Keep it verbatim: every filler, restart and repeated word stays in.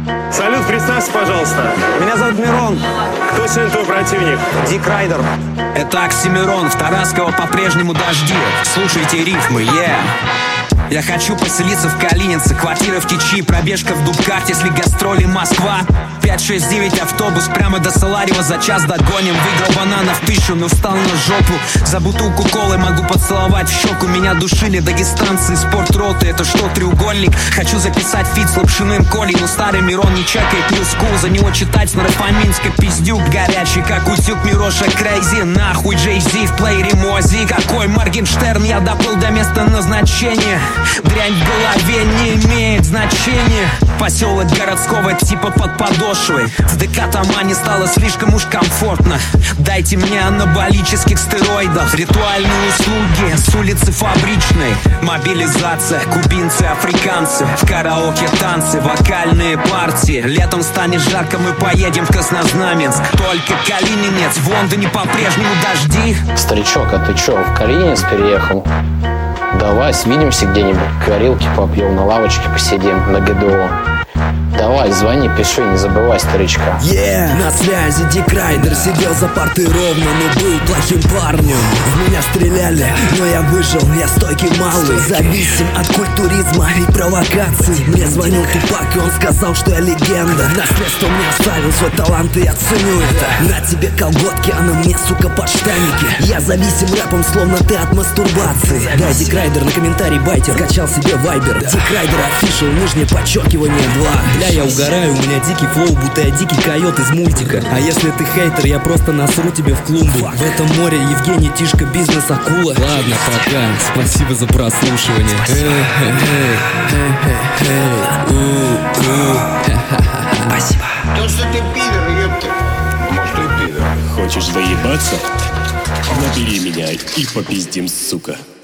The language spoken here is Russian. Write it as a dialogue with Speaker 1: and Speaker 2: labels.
Speaker 1: Салют, представься, пожалуйста.
Speaker 2: Меня зовут Мирон.
Speaker 1: Кто сегодня твой противник?
Speaker 2: Дик Райдер.
Speaker 3: Это Оксимирон, в Тарасково по-прежнему дожди. Слушайте рифмы, yeah. Я хочу поселиться в Калинице, квартира в Тичи, пробежка в Дубках, если гастроли Москва. пять шесть девять автобус, прямо до Саларева, за час догоним. Выиграл бананов тысячу, но встал на жопу. За бутылку колы могу поцеловать в щеку. Меня душили дагестанцы, спортроты, это что, треугольник? Хочу записать фит с Лапшиным Колей, но старый Мирон не чекает ньюскул. За него читать с Нарафаминска пиздюк горячий, как утюг Мироша Крейзи. Нахуй Джей Зи в плеере Мози. Какой Моргенштерн, я доплыл до места назначения. Дрянь в голове не имеет значения. Поселок городского типа под подошвой. В ДК Тамане стало слишком уж комфортно. Дайте мне анаболических стероидов. Ритуальные услуги с улицы Фабричной. Мобилизация, кубинцы, африканцы. В караоке танцы, вокальные партии. Летом станет жарко, мы поедем в Краснознаменск. Только Калининец, в Лондоне по-прежнему дожди.
Speaker 4: Старичок, а ты чё, в Калининец переехал? Давай свидимся где-нибудь, горилки попьем, на лавочке посидим, на ГДО. Давай, звони, пиши, не забывай старичка.
Speaker 5: Yeah, на связи Дик Райдер. Сидел за партой ровно, но был плохим парнем. В меня стреляли, но я выжил, я стойкий малый. Зависим от культуризма и провокаций. Мне звонил Тупак, и он сказал, что я легенда. Наследство мне оставил свой талант, и я ценю это. На тебе колготки, а на мне, сука, подштанники. Я зависим рэпом, словно ты от мастурбации. Да, Дик Райдер, на комментарий байтер. Скачал себе вайбер. Дик Райдер офишл, нижнее подчеркивание два. Бля, я угораю, у меня дикий флоу, будто я дикий койот из мультика. А если ты хейтер, я просто насру тебе в клумбу. В этом море Евгений Тишка, бизнес акула. Ладно, пока, спасибо за прослушивание.
Speaker 6: Спасибо. То, что ты пидор, ёпта. Может, ты пидор.
Speaker 1: Хочешь доебаться? Набери меня и попиздим, сука.